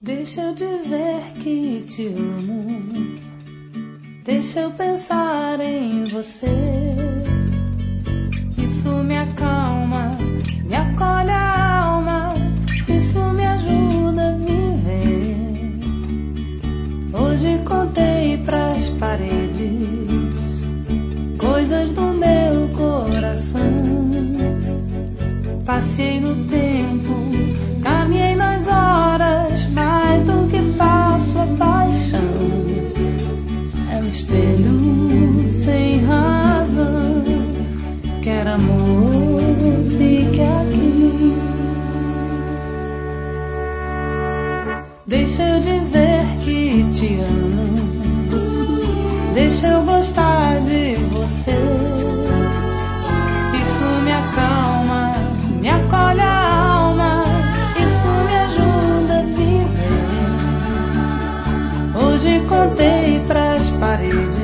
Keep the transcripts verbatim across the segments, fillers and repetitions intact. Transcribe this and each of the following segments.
Deixa eu dizer que te amo, deixa eu pensar em você. Isso me acalma, me acolhe a alma, isso me ajuda a viver. Hoje contei pras paredes coisas do meu coração. Passei no tempo, caminhei nas horas, mais do que passo a paixão. É um espelho sem razão, quer amor, fique aqui. Deixa eu dizer que te amo, deixa eu gostar de você. Isso me acalma, me acolhe a alma, isso me ajuda a viver. Hoje contei pras paredes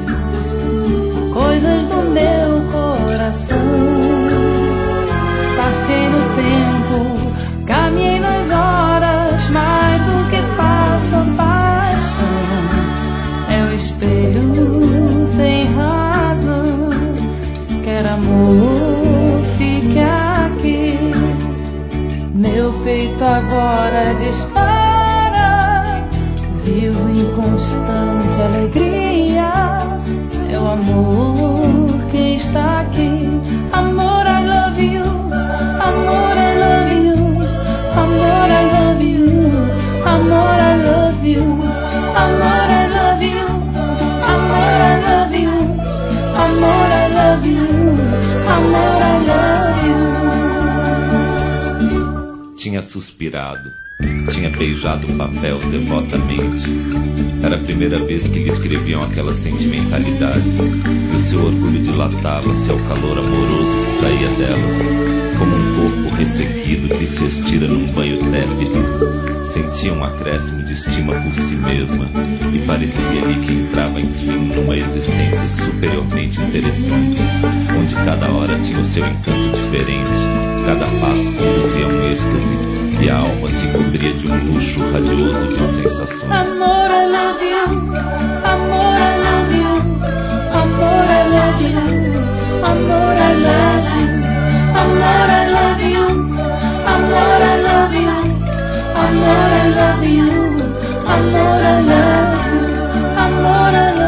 coisas do meu coração. Passei no tempo, caminhei nas horas, mais do que passo a paixão. É um espelho sem razão, quer amor, fique aqui. Meu peito agora dispara, vivo em constante alegria. É o amor que está aqui. Amor, I love you. Amor, I love you. Amor, I love you. Amor, I love you. Amor, I love you. Amor, I love you. Amor, I love you. Amor, I love you. Tinha suspirado, tinha beijado o papel devotamente. Era a primeira vez que lhe escreviam aquelas sentimentalidades, e o seu orgulho dilatava-se ao calor amoroso que saía delas, como um corpo ressequido que se estira num banho tépido. Sentia um acréscimo de estima por si mesma, e parecia-lhe que entrava enfim numa existência superiormente interessante, onde cada hora tinha o seu encanto diferente, cada passo conduzia a um êxtase, e a alma se cobria de um luxo radioso de sensações. Amor, I love you. Amor, I love you. Amor, I love you. Amor, I love you. Amor, I love you. Amor, I love you. Amor, I love you. Amor, I love you. Amor, I love you.